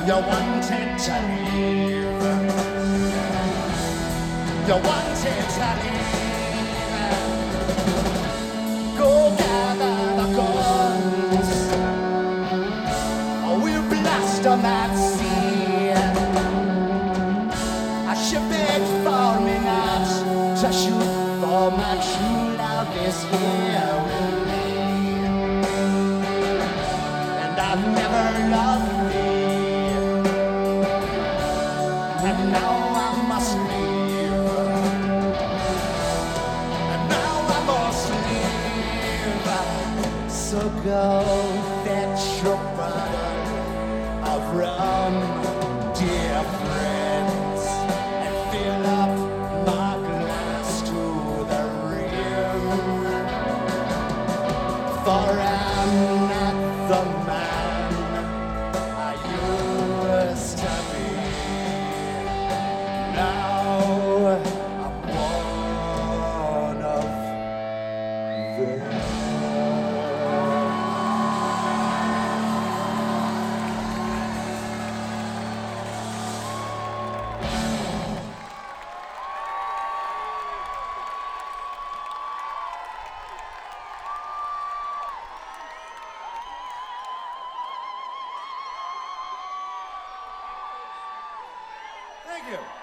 You wanted to leave. You wanted to leave. Go gather the guns. We'll blast on that sea. She begged for me not to shoot, for my true love is here with me. And I've never loved thee, and now I must leave. And now I must leave. So go fetch your bottle of rum, dear friends, and fill up my glass to the rim. For I'm not the man I used to be. Now I'm one of them. Thank you.